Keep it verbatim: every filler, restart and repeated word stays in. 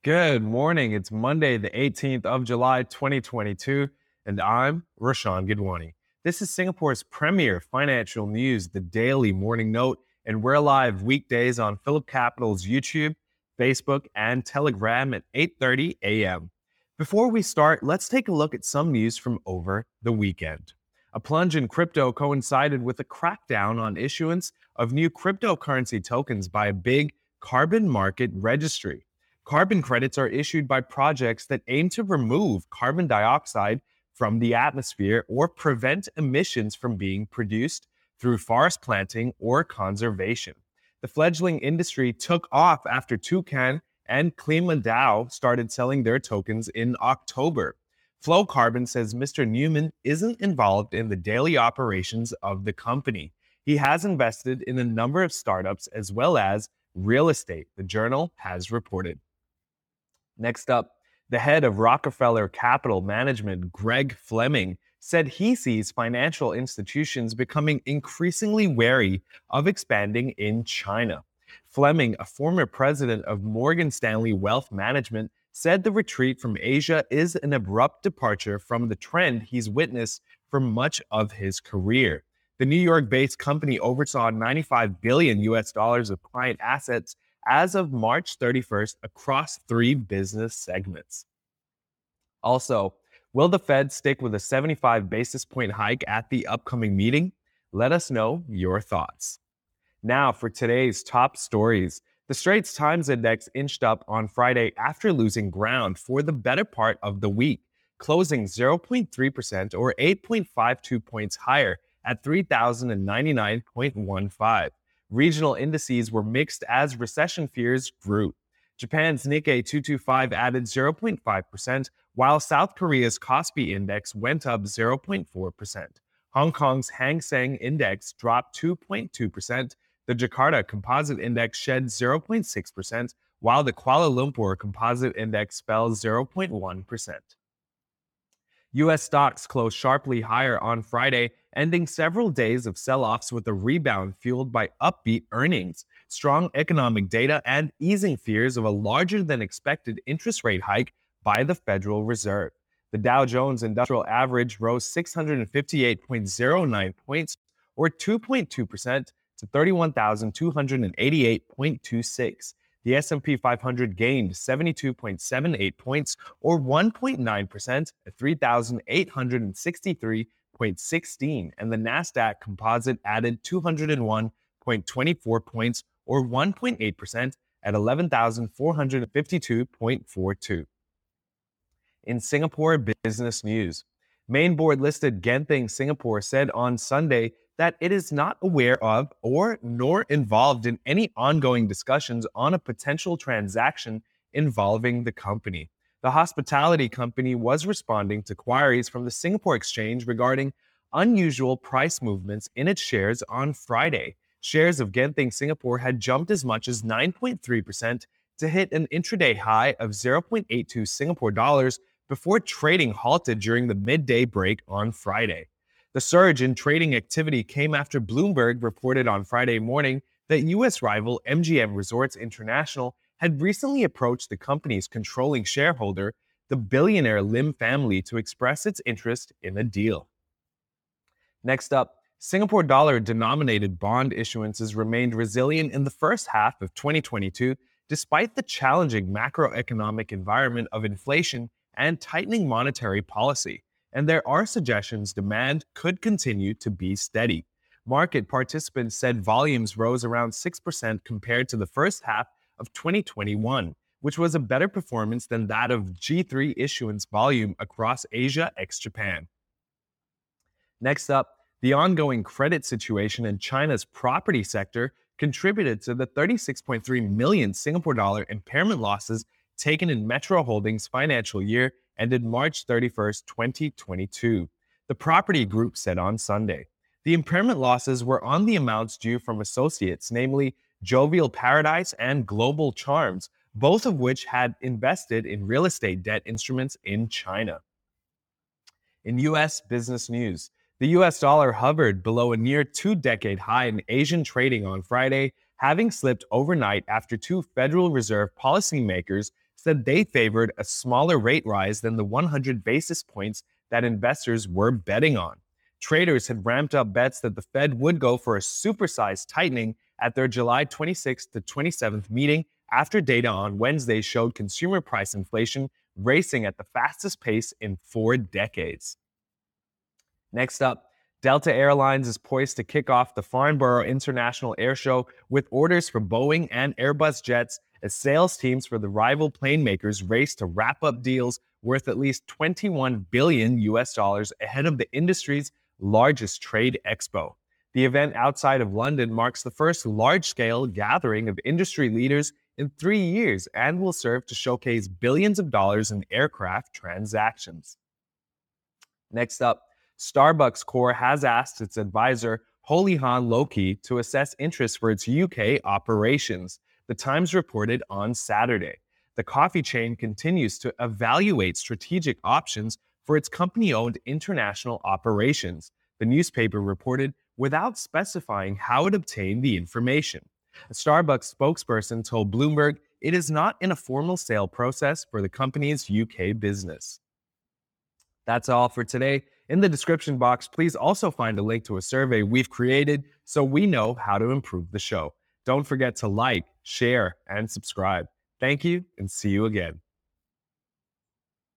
Good morning. It's Monday, the eighteenth of July, twenty twenty-two, and I'm Rashawn Gidwani. This is Singapore's premier financial news, the Daily Morning Note, and we're live weekdays on Phillip Capital's YouTube, Facebook, and Telegram at eight thirty a.m. Before we start, let's take a look at some news from over the weekend. A plunge in crypto coincided with a crackdown on issuance of new cryptocurrency tokens by a big carbon market registry. Carbon credits are issued by projects that aim to remove carbon dioxide from the atmosphere or prevent emissions from being produced through forest planting or conservation. The fledgling industry took off after Toucan and KlimaDAO started selling their tokens in October. Flow Carbon says Mister Newman isn't involved in the daily operations of the company. He has invested in a number of startups as well as real estate, the journal has reported. Next up, the head of Rockefeller Capital Management, Greg Fleming, said he sees financial institutions becoming increasingly wary of expanding in China. Fleming, a former president of Morgan Stanley Wealth Management, said the retreat from Asia is an abrupt departure from the trend he's witnessed for much of his career. The New York-based company oversaw ninety-five billion U S dollars of client assets as of March thirty-first across three business segments. Also, will the Fed stick with a seventy-five basis point hike at the upcoming meeting? Let us know your thoughts. Now for today's top stories. The Straits Times Index inched up on Friday after losing ground for the better part of the week, closing zero point three percent or eight point five two points higher at three thousand ninety-nine point one five. Regional indices were mixed as recession fears grew. Japan's Nikkei two twenty-five added zero point five percent, while South Korea's Kospi Index went up zero point four percent. Hong Kong's Hang Seng Index dropped two point two percent. The Jakarta Composite Index shed zero point six percent, while the Kuala Lumpur Composite Index fell zero point one percent. U S stocks closed sharply higher on Friday, ending several days of sell-offs with a rebound fueled by upbeat earnings, strong economic data, and easing fears of a larger-than-expected interest rate hike by the Federal Reserve. The Dow Jones Industrial Average rose six hundred fifty-eight point zero nine points, or two point two percent, to thirty-one thousand two hundred eighty-eight point two six. The S and P five hundred gained seventy-two point seven eight points, or one point nine percent, at three thousand eight hundred sixty-three point one six, and the Nasdaq Composite added two hundred one point two four points, or one point eight percent, at eleven thousand four hundred fifty-two point four two. In Singapore business news, main board-listed Genting Singapore said on Sunday that it is not aware of or nor involved in any ongoing discussions on a potential transaction involving the company. The hospitality company was responding to queries from the Singapore Exchange regarding unusual price movements in its shares on Friday. Shares of Genting Singapore had jumped as much as nine point three percent to hit an intraday high of zero point eight two Singapore dollars before trading halted during the midday break on Friday. The surge in trading activity came after Bloomberg reported on Friday morning that U S rival M G M Resorts International had recently approached the company's controlling shareholder, the billionaire Lim family, to express its interest in the deal. Next up, Singapore dollar-denominated bond issuances remained resilient in the first half of twenty twenty-two, despite the challenging macroeconomic environment of inflation and tightening monetary policy. And there are suggestions demand could continue to be steady. Market participants said volumes rose around six percent compared to the first half of twenty twenty-one, which was a better performance than that of G three issuance volume across Asia ex-Japan. Next up, the ongoing credit situation in China's property sector contributed to the thirty-six point three million Singapore dollar impairment losses taken in Metro Holdings' financial year ended March thirty-first, twenty twenty-two. The property group said on Sunday. The impairment losses were on the amounts due from associates, namely Jovial Paradise and Global Charms, both of which had invested in real estate debt instruments in China. In U S business news, the U S dollar hovered below a near two-decade high in Asian trading on Friday, having slipped overnight after two Federal Reserve policymakers said they favored a smaller rate rise than the one hundred basis points that investors were betting on. Traders had ramped up bets that the Fed would go for a supersized tightening at their July twenty-sixth to twenty-seventh meeting after data on Wednesday showed consumer price inflation racing at the fastest pace in four decades. Next up, Delta Airlines is poised to kick off the Farnborough International Air Show with orders for Boeing and Airbus jets as sales teams for the rival plane makers race to wrap up deals worth at least twenty-one billion U S dollars ahead of the industry's largest trade expo. The event outside of London marks the first large-scale gathering of industry leaders in three years and will serve to showcase billions of dollars in aircraft transactions. Next up, Starbucks Core has asked its advisor, Houlihan Lokey, to assess interest for its U K operations. The Times reported on Saturday. The coffee chain continues to evaluate strategic options for its company-owned international operations, the newspaper reported, without specifying how it obtained the information. A Starbucks spokesperson told Bloomberg it is not in a formal sale process for the company's U K business. That's all for today. In the description box, please also find a link to a survey we've created so we know how to improve the show. Don't forget to like, share, and subscribe. Thank you, and see you again.